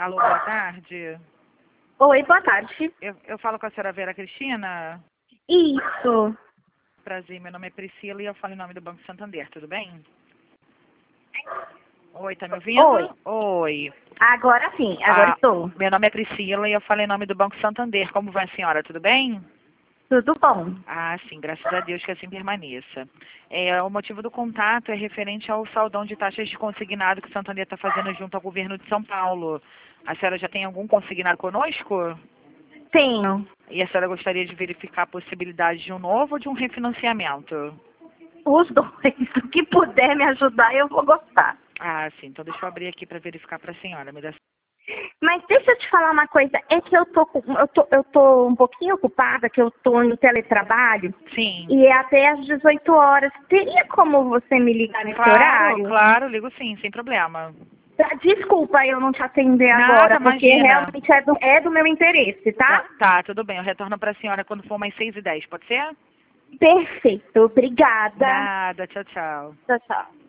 Alô, boa tarde. Oi, boa tarde. Eu falo com a senhora Vera Cristina. Isso. Prazer, meu nome é Priscila e eu falo em nome do Banco Santander, tudo bem? Oi, tá me ouvindo? Oi. Oi. Agora sim, agora estou. Meu nome é Priscila e eu falo em nome do Banco Santander. Como vai a senhora, tudo bem? Tudo bom. Ah, sim, graças a Deus que assim permaneça. O motivo do contato é referente ao saldão de taxas de consignado que o Santander está fazendo junto ao governo de São Paulo. A senhora já tem algum consignado conosco? Tenho. E a senhora gostaria de verificar a possibilidade de um novo ou de um refinanciamento? Os dois. O que puder me ajudar, eu vou gostar. Ah, sim. Então deixa eu abrir aqui para verificar para a senhora. Me dá... Mas deixa eu te falar uma coisa. É que eu tô um pouquinho ocupada, que eu tô no teletrabalho. Sim. E é até às 18 horas. Teria como você me ligar nesse horário? Claro, ligo sim, sem problema. Desculpa eu não te atender Nada, agora, porque imagina. realmente é do meu interesse, tá? Tá, tudo bem. Eu retorno para a senhora quando for umas 6h10, pode ser? Perfeito. Obrigada. Nada, tchau, tchau. Tchau, tchau.